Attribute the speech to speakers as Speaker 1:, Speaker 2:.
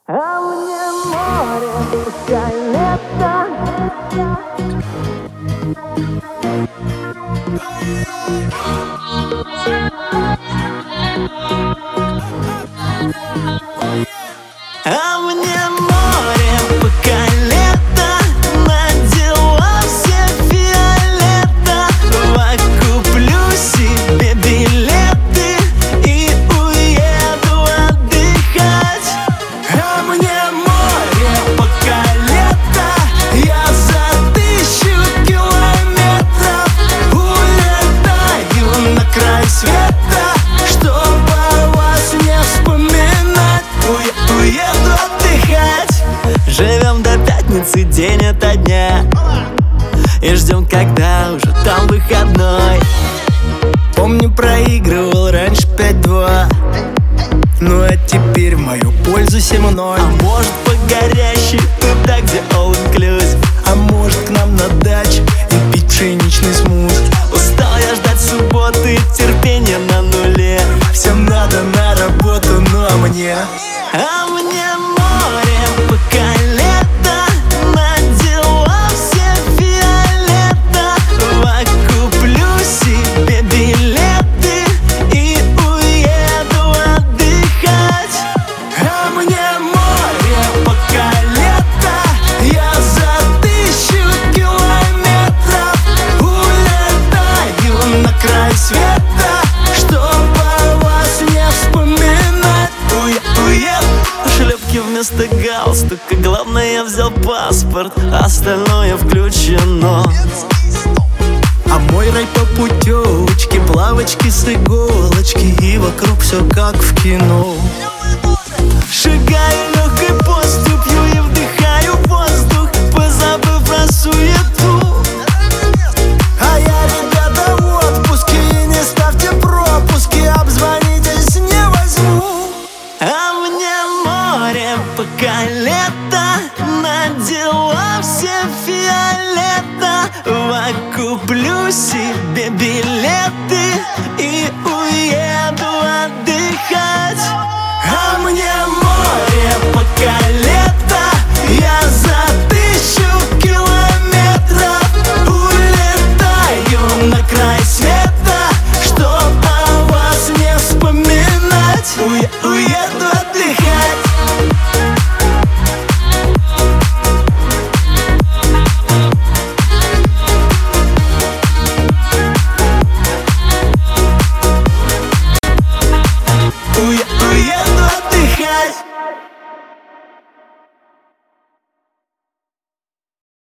Speaker 1: А мне море, пускай лето. А мне море, пока лето, на дела все фиолета. Куплю себе билеты и уеду отдыхать. А мне море, пока лето, я за 1000 километров улетаю на край света, чтобы вас не вспоминать. Уеду отдыхать. Живем до пятницы день ото дня и ждем, когда уже там выходной. Помню, проигрывал раньше 5-2, ну а теперь в мою пользу 7-0. А может, по горящей туда, где all inclusive, а может, к нам на дачу и пить пшеничный смузи. Устал я ждать субботы, терпение на нуле. Всем надо на работу, ну а мне море, пока лето, на дела все фиолета. Куплю себе билеты и уеду отдыхать. А мне море, пока лето, я за 1000 километров улетаю на край света, чтобы вас не вспоминать. Уеду. Шлепки вместо галстука, главное, я взял паспорт, остальное включено. А мой рай по путевочке, плавочки с иголочки, и вокруг все как в кино. Шагаю легкой поступью и вдыхаю воздух, позабыв про суету. А я, ребята, в отпуске, и не ставьте пропуски, обзвонитесь, не возьму. А мне море, пока лето, на дела все фиолета. Куплю себе билеты и уеду отдыхать. А мне море.